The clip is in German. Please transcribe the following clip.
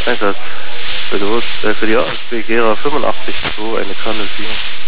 Einsatz. Für die ASB Gera 85 2, eine Kanne 4.